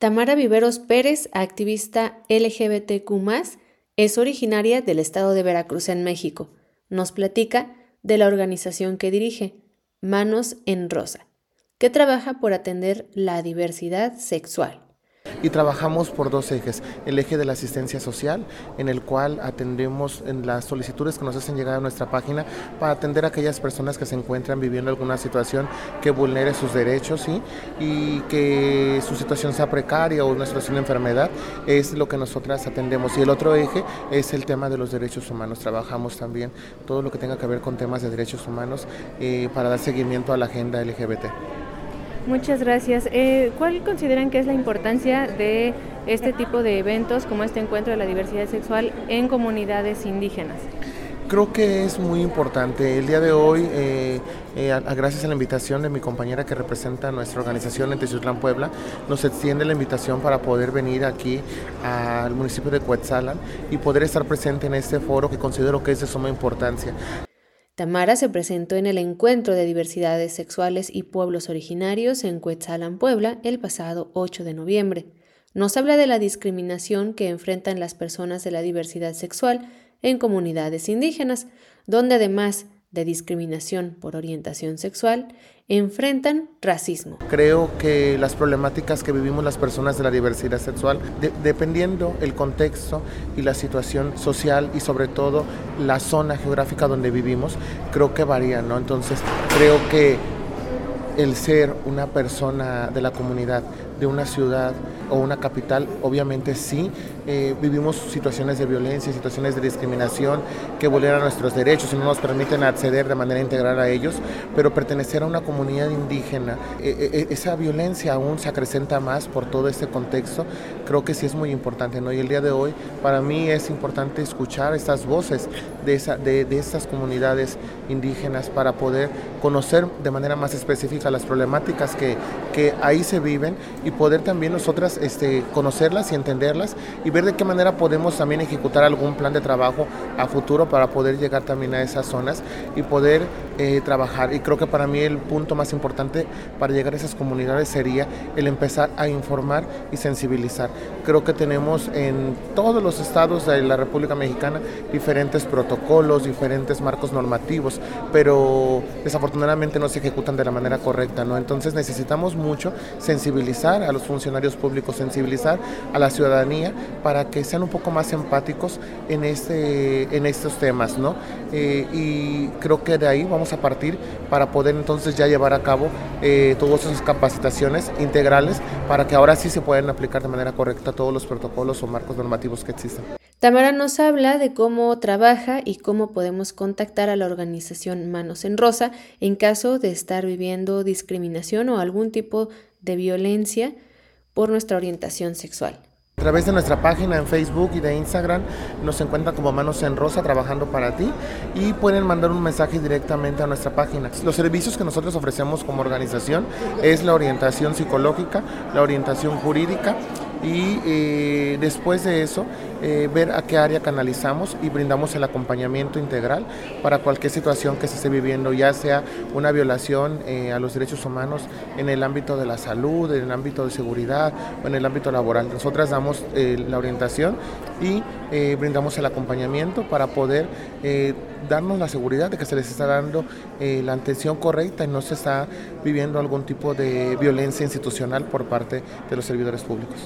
Tamara Viveros Pérez, activista LGBTQ+, es originaria del estado de Veracruz en México. Nos platica de la organización que dirige, Manos en Rosa, que trabaja por atender la diversidad sexual. Y trabajamos por dos ejes, el eje de la asistencia social, en el cual atendemos en las solicitudes que nos hacen llegar a nuestra página para atender a aquellas personas que se encuentran viviendo alguna situación que vulnere sus derechos, ¿sí? Y que su situación sea precaria o una situación de enfermedad, es lo que nosotras atendemos. Y el otro eje es el tema de los derechos humanos. Trabajamos también todo lo que tenga que ver con temas de derechos humanos para dar seguimiento a la agenda LGBT. Muchas gracias. ¿Cuál consideran que es la importancia de este tipo de eventos como este encuentro de la diversidad sexual en comunidades indígenas? Creo que es muy importante. El día de hoy, gracias a la invitación de mi compañera que representa a nuestra organización en Teciutlán, Puebla, nos extiende la invitación para poder venir aquí al municipio de Cuetzalan y poder estar presente en este foro que considero que es de suma importancia. Tamara se presentó en el Encuentro de Diversidades Sexuales y Pueblos Originarios en Cuetzalan, Puebla, el pasado 8 de noviembre. Nos habla de la discriminación que enfrentan las personas de la diversidad sexual en comunidades indígenas, donde además de discriminación por orientación sexual, enfrentan racismo. Creo que las problemáticas que vivimos las personas de la diversidad sexual, dependiendo el contexto y la situación social y sobre todo la zona geográfica donde vivimos, creo que varían, ¿no? Entonces, creo que el ser una persona de la comunidad, de una ciudad o una capital, obviamente sí, vivimos situaciones de violencia, situaciones de discriminación que vulneran nuestros derechos y no nos permiten acceder de manera integral a ellos, pero pertenecer a una comunidad indígena, esa violencia aún se acrecenta más por todo este contexto, creo que sí es muy importante, ¿no? Y el día de hoy para mí es importante escuchar estas voces de estas comunidades indígenas para poder conocer de manera más específica las problemáticas que ahí se viven y poder también nosotras conocerlas y entenderlas y ver de qué manera podemos también ejecutar algún plan de trabajo a futuro para poder llegar también a esas zonas y poder trabajar. Y creo que para mí el punto más importante para llegar a esas comunidades sería el empezar a informar y sensibilizar. Creo que tenemos en todos los estados de la República Mexicana diferentes protocolos, diferentes marcos normativos, pero desafortunadamente no se ejecutan de la manera correcta, ¿no? Entonces necesitamos mucho sensibilizar a los funcionarios públicos, sensibilizar a la ciudadanía para que sean un poco más empáticos en estos temas, ¿no? Y creo que de ahí vamos a partir para poder entonces ya llevar a cabo todas esas capacitaciones integrales para que ahora sí se puedan aplicar de manera correcta todos los protocolos o marcos normativos que existen. Tamara nos habla de cómo trabaja y cómo podemos contactar a la organización Manos en Rosa en caso de estar viviendo discriminación o algún tipo de violencia por nuestra orientación sexual. A través de nuestra página en Facebook y de Instagram nos encuentran como Manos en Rosa trabajando para ti y pueden mandar un mensaje directamente a nuestra página. Los servicios que nosotros ofrecemos como organización es la orientación psicológica, la orientación jurídica y después de eso ver a qué área canalizamos y brindamos el acompañamiento integral para cualquier situación que se esté viviendo, ya sea una violación a los derechos humanos en el ámbito de la salud, en el ámbito de seguridad o en el ámbito laboral. Nosotras damos la orientación y brindamos el acompañamiento para poder darnos la seguridad de que se les está dando la atención correcta y no se está viviendo algún tipo de violencia institucional por parte de los servidores públicos.